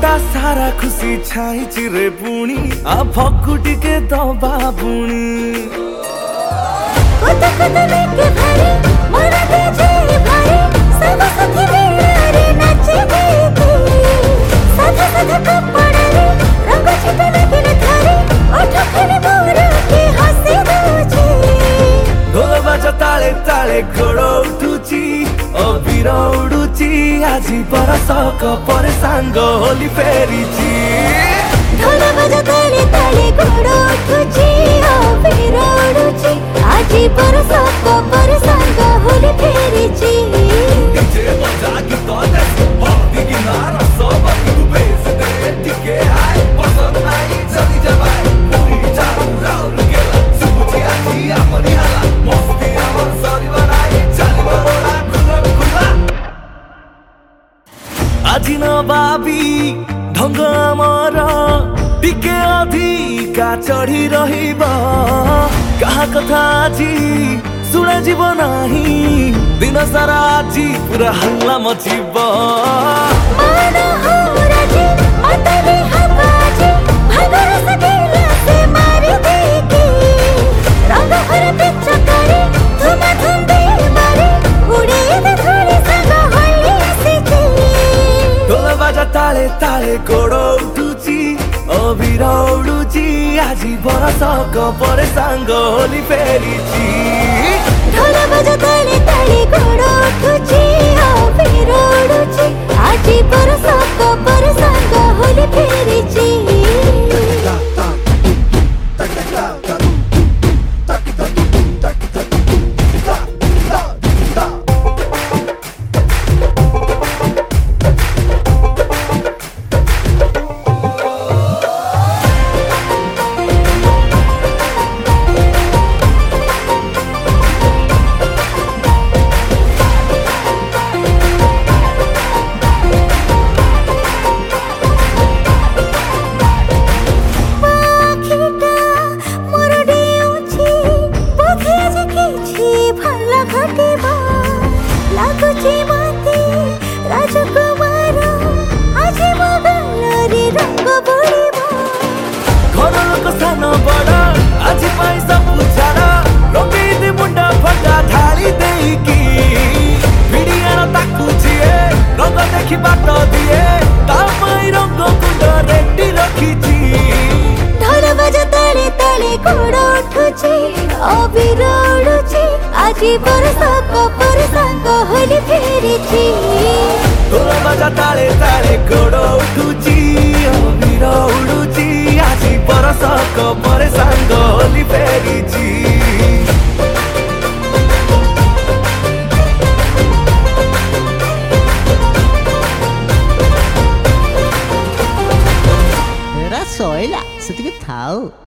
मनटा सारा खुशी छाई चिरे पुणी आ भक्कु टिके दबा बुणी कोता कोता लेके भारी मन दे भारी सब साथी मेरे नाचे देखे साधा साधा कपड़ा रे रंग छिटा लगे थारे ओठ खने मोर के हंसे दूचे ढोल बाजा ताले ताले गोड़ उठुची अबीर उडुची आजी बरसक पर सांग होली फेरिची ढोल बाजा ताले ताले गोड़ उठुची अबीर उडुची आजी बरसक पर सांग होली फेरिची डीजे बजा की तो दे होली की नारा सब तू बेस दे टिके आए पसंद आई चली जाए पूरी चालू राउंड गेला सुबुची आजी अपनी हाला मस्ती अमर सरी बनाई चली बड़ा खुला खुला आजी न बाबी ढंग अमर टिके अधिका चढ़ी रहिबा कहा कथा आजी सुना जीव नाही दिन सारा आजी पूरा हल्ला मचिब मन हो राजी मतले हबाजी भगर सकेला से मारी देके रंग भर पिच्चा करे धुम धुम दे मारे उड़े दे थोड़ी संग होली सीखे ढोल बाजा ताले ताले गोड़ उठुची अबीर उडुची आजी बरसक पर सांग होली फेरिची ढोल बाजा ताले ताले गोड़ उठुची अबीर उडुची आजी बरसक पर सांग होली फेरिची राजकुमार आज मगलरे रंग बोलिबा घर लोक सान बड़ा आज पाई सब छाड़ा रंगे दे मुंडा फटा ढाली देकी भिडियान ताकू छिए रंग देखि बाट दिए ता पाई रंग कुंड रेडी रखिची ढोल बाजा ताले ताले गोड़ उठुची अबीर उडुची आजी बरसक पर सांग होली फेरिची ढोल बाजा ताले ताले गोड़ उठुची अबीर उडुची आजी बरसक पर सांग Holi फेरिची Era só olhar, você tem que tal.